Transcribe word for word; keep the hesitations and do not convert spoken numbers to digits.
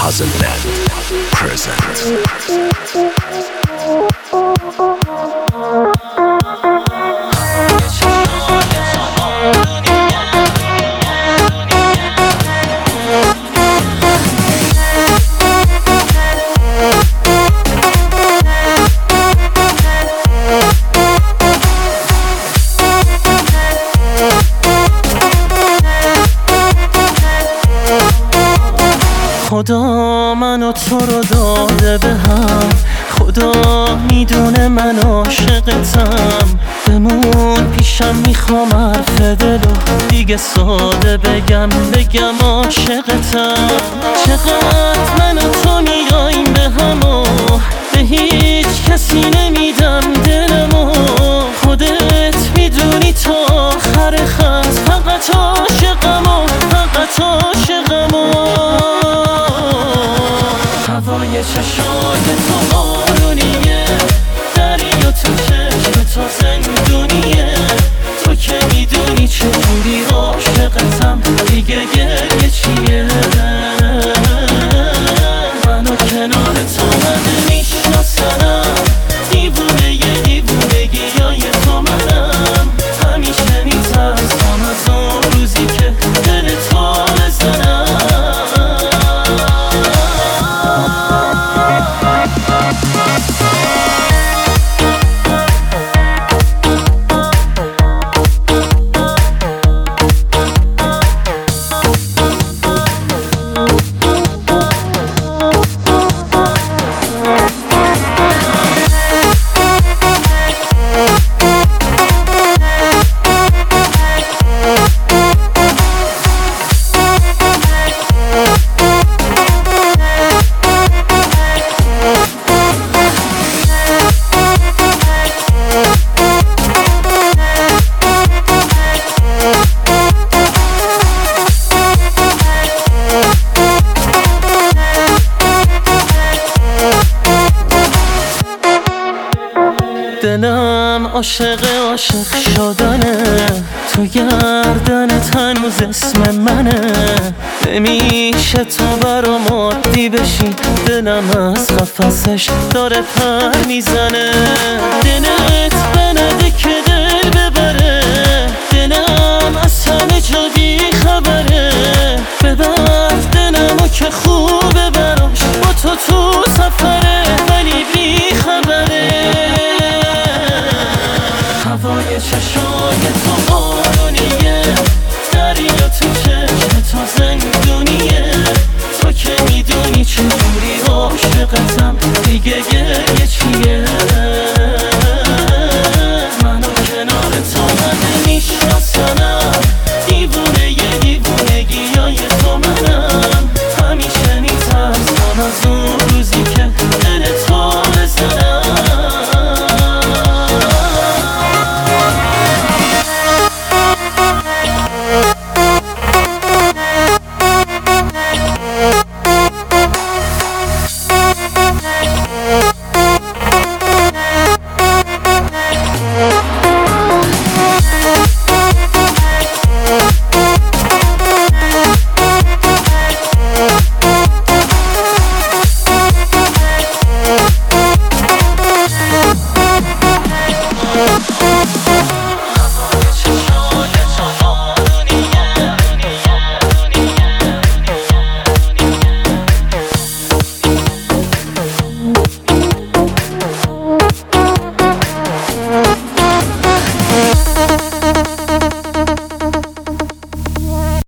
Puzzleland presents خدا منو تو رو داده به هم، خدا میدونه من عاشقتم. بمون پیشم میخوام حرف دلو دیگه ساده بگم بگم عاشقتم. چقدر من و تو میاییم به همو، به هیچ کسی نمیدم دلمو. خودت میدونی تا آخر خط فقط عاشقمو، فقط عاشقمو. هوای چشای تو بارونیه، دریا تو چشم تو زندونیه. تو که میدونی چجوری عاشقتم، دیگه گریه چیه؟ منو کنار تو من میشناسنم، دیوونه یه دیوونگی های تو منم. همیشه میترسم از اون روزی که دل تو بزنم. دلم عاشق عاشق شدنه، تو گردنت هنوز اسم منه. نمیشه تو برام عادی بشی، دلم از قفسش داره پر میزنه. دلت بنده که دل ببره، دلم از همه جا بی خبره. ببر دلمو که خوبه براش، با تو تو سفره ولی بی خبره. هوای چشای تو بارونیه، دریا تو چشم تو زندونیه. تو که میدونی چجوری عاشقتم، دیگه گریه چیه؟ منو کنار تو من میشناسنم، دیوونه یه دیوونگی های تو منم. همیشه میترسم از اون روزی که دل تو بزنم. We'll be right back.